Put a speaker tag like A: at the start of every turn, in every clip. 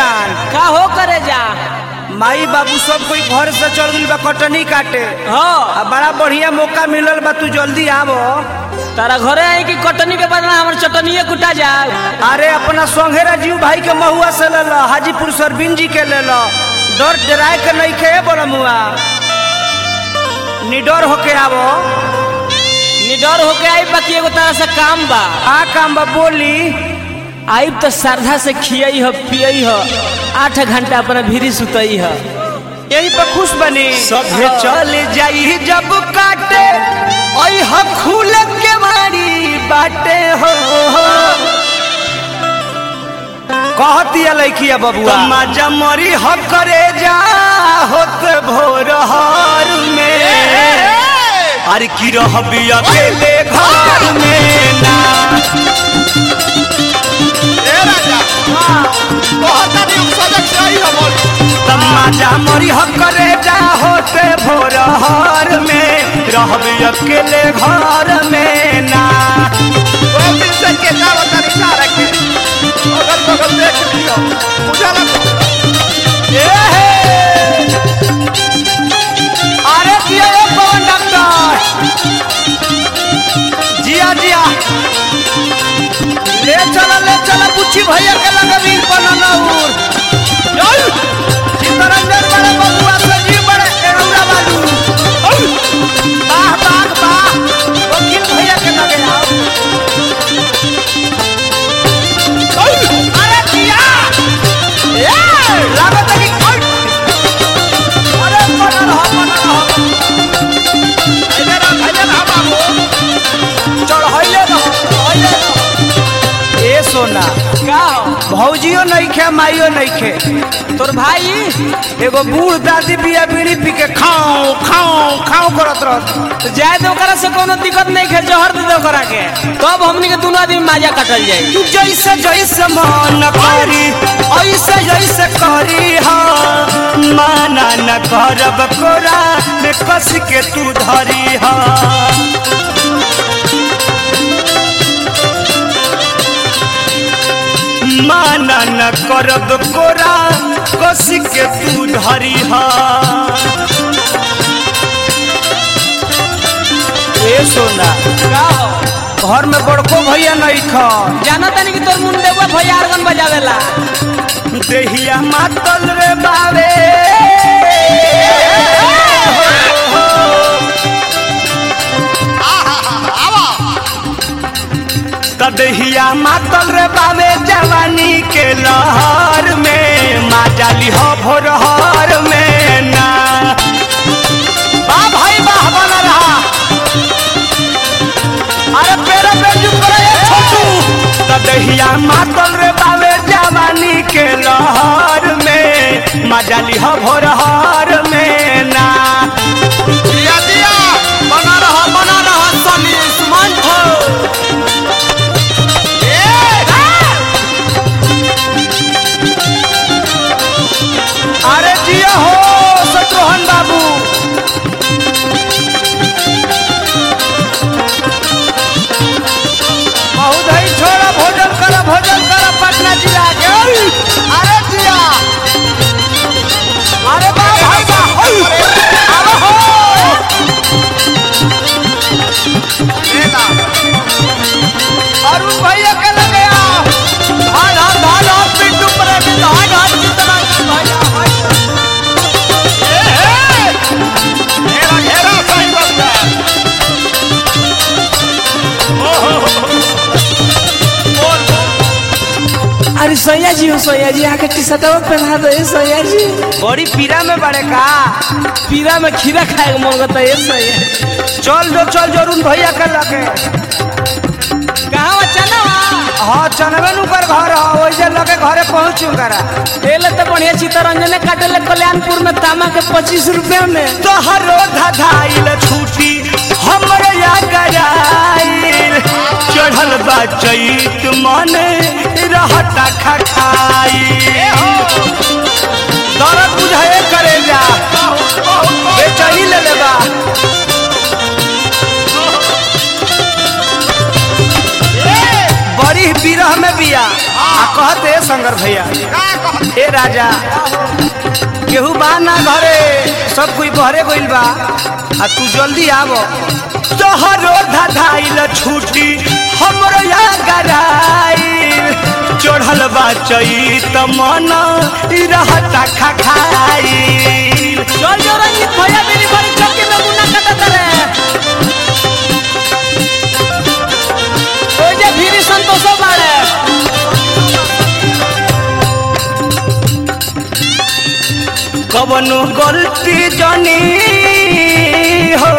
A: जान
B: का हो करे जा
A: माई बाबू सब कोई घर से चल गइल बा कटनी काटे।
B: हाँ
A: बड़ा बढ़िया मौका मिलल बा, तू जल्दी आवो।
B: तारा घरे आई कि कटनी के बदला हमर चटनिए कुटा जाओ।
A: अरे अपना संघे राजीव भाई के महुआ से ले लो, हाजीपुर सरबिन जी के ले लो। डर डराए के नहीं खे बोला मुआ, निडर होके आवो।
B: निडर होके आई बाकी एगो तरह से काम बा।
A: आ काम बा बोली।
B: आई तो श्रद्धा से खियई ह पियई ह 8 घंटा अपना भीरी सुतई ह।
A: यही पर खुश बनी सभे चल जाई जब काटे ओई ह खुल के मारी बाटे हो। कहती लइकिया बबुआ माजा मरी ह करे जा होत भोर हार में। अरे की रहबी अकेले घर में ना माजा मरी ह करे जा होते भोर हार में। रहबी अकेले घर में ना
C: अगल देख लियो
A: अरे जिया पवन डॉक्टर जिया जिया ले चला पुछी भैया के लगे वीर पननौर चितरंजन बड़े बबुआ सजीव बड़े एरौरा बालू वाह वकील भैया के लगे आओ। अरे जिया लागत है कि अरे पनन हो चल हइले रहो। ए सोना
B: का
A: भौजियो नहीं खे माइयो नहीं खे,
B: तोर भाई
A: एगो बूढ़ दादी बिया बीड़ी पी के खाओ खाओ खाओ करत रहत।
B: तो जाए तो ओकरा से कोनो दिक्कत नहीं है, जहर दे दो ओकरा के तब हमनी के दोनों आदमी माजा काटल जाई।
A: तू जैसे जैसे मन करी ऐसे जैसे करी हा, माना न करब कोरा में कस के तू धरी हा। माना न करब कोरा कस के तू धरी हा। ए सोना
B: का
A: घर में बड़को भैया नहीं खा,
B: जाना तानी कि तोर मुंडेवा भैया आर्गन बजावेला।
A: देहिया मातल रे बावे दहिया मातल रे बावे जवानी के लहर में। माजाली हो भोर हर में ना वाह भाई वाह बना रहा। अरे पेरे पे चुप करे छोटू दहिया मातल रे बावे जवानी के लहर में। माजाली हो भोर हर में ना
C: दिया दिया बना रहा सनी सुमन हो।
A: अरे जिया हो शत्रुघ्न बाबू बहुत ही छोड़ा भोजन कर पटना जिला के। अरे जिया अरे बा भाई बा अरे हो अरुण भैया के लगे आओ। धान पिंटू प्रेमी धान जितना भैया
C: घेरा सही बंदा
B: अरे सैया जी हो, सैया जी आके टी शर्टवा पहना दो सैया जी।
A: बड़ी पीरा में बड़े का
B: पीरा में खीरा खाए मंगता है सैया।
A: चल जरूर भैया के लगे।
B: कहाँ चना
A: हाँ चनबे नु कर घर हो वैसे लगे घरे पहुँचू करा।
B: एले तो बढ़िया चितरंजन काटले कल्याणपुर में तामा के 25 रुपया में।
A: तोहरो धधाइल छूटी हमरे या गराइल। चढ़ल बा चैत मन रहता खखाई। दर्द बुझाए करे जा बेचैनी ले लेबा। बड़ी बिरह में बिया आ कहते शंकर भैया
C: का कहत
A: ए राजा केहू बा ना घरे सब कोई बहरे गइल बा आ तू जल्दी आव तोहरो धधाइल छूटी हमरो या गराइल चढ़ल बा चैत मन रहता खखाइल
B: चल जो रंजीत भैया मेरी बड़ी चौकी में मुन्ना कटत रे ओए जे फिर संतोष बाड़े
A: कवनो गलती जनी हो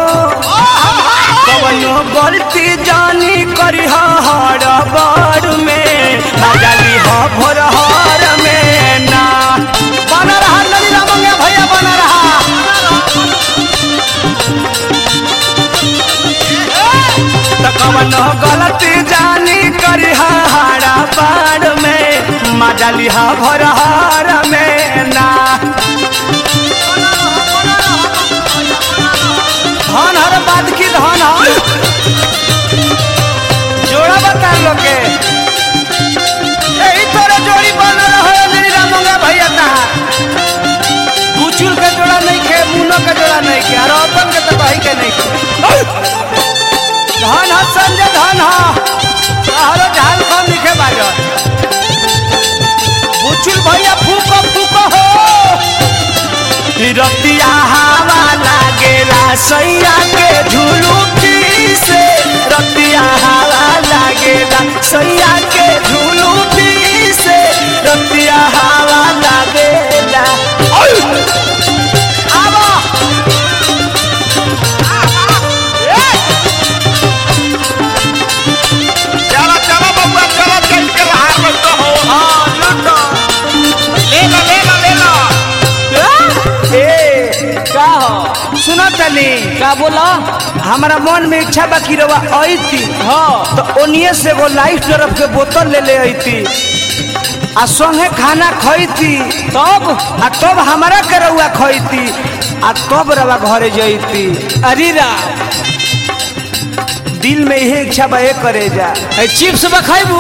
A: कवनो गलती जानी करी हर बार में मजाली हो भोर हर में ना बना रहा नदी रामंगे भैया बना रहा तो कवनो गलती जानी करी हर बार में मजाली हो भोर हर में ना धन हर बात की धन हर जोड़ा बता लो के यही तरह जोड़ी बन रहा मेरी रामंगा भैया तहा बुचुल के जोड़ा नहीं खे मुनो के जोड़ा नहीं खे और अपन के तो कहीं के नहीं खे धन हर संजय धन हर झाल खा लिखे बाजर बुचुल भैया फूको फूको हो रतिया हवा लागेला सैया के झुलुकी से रतिया हवा लागेला सैया के झुलुकी से रतिया हवा लागेला आवा
C: चला चला बबुआ चला चल के बाहर बैठो हो
A: हाँ लूटो
C: ले लो
A: ए
B: का हो
A: सुनो तनी
B: का बोला
A: हमारा मन में इच्छा बा कि रवा आईती
B: हाँ
A: तो ओनिए से वो लाइफ तरफ के बोतल ले ले आईती आ संगे खाना खईती
B: तब
A: आ तब हमारा के रउआ खईती आ तब रवा घरे जईती
B: अरे रा
A: दिल में यही इच्छा बा ये करे जा
B: ए चिप्स बखाइबू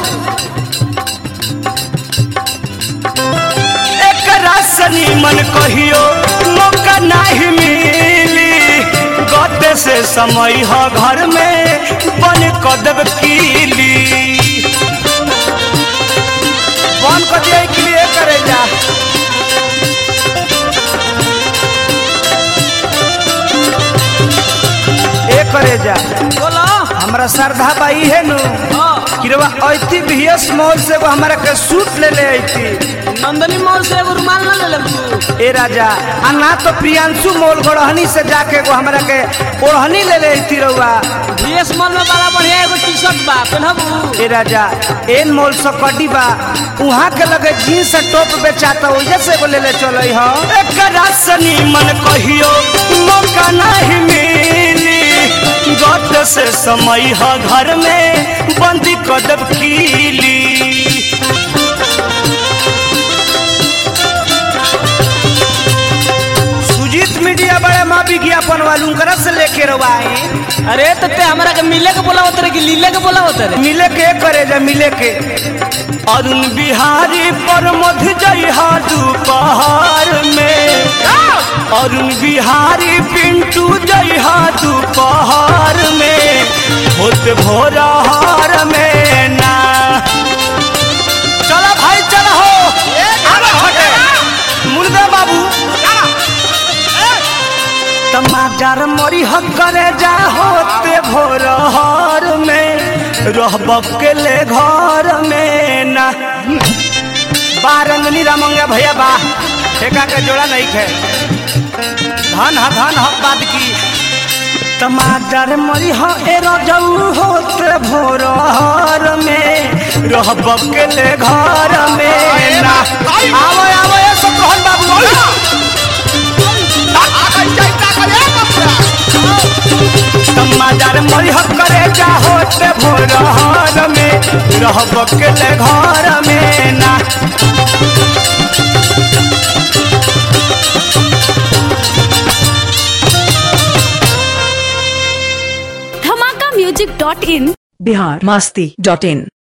A: एक रासनी मन कहियो मौका नहीं मिली गते से समय हो घर में बन कदब कीली बन कदिए के लिए करे जा ए करे जा
B: बोला
A: हमरा श्रद्धा बाई है नु
B: हाँ
A: किरवा ऐती बीएस मॉल से वो हमारा के सूट ले ले आईती
B: नंदनी मॉल से एगो रुमाल ना ले तू
A: ए राजा आ ना तो प्रियांशु मॉल गढ़हनी से जाके वो हमरा के ओढ़नी ले ले आईती रउआ
B: बीएस मॉल में बड़ा बढ़िया एगो टी शर्ट बा पहनबू
A: ए राजा एन मॉल से कडी बा उहाँ के लगे जीन्स टॉप बेचाता वजह से वो ले ले चलई हो एक रासनी मन कहियो मौका नहीं मिली गत से समय ह घर में बंदी कदब कीली सुजीत मीडिया बड़े माँ विज्ञापन वालू कर से लेके रवाए
B: अरे तो ते हमरा के मिले के बोला होत रे कि लीले के बोला होत रे
A: मिले के करे जा मिले के अरुण बिहारी पर मध जइहा दोपहर में अरुण बिहारी पिंटू जइहा दोपहर में होत भोरहर में ना चला भाई चला हो आवा हटे मुर्दा बाबू टमाटर मरी हक करे जा होते भोरहर में रहब के ले घर में ना बारंगनी रामंगा भैया बा ठेका के जोड़ा नहीं खे धन ह बाद की टमाटर मरी ह ए रजऊ होते भोरहर में रहब के ले घर में ना आवो आवो ए सब कहन बाबू टमाटर मरी ह करे जा होते भोरहर में रहब के ले घर में ना
D: धमाका म्यूजिक.in
E: बिहार मस्ती.in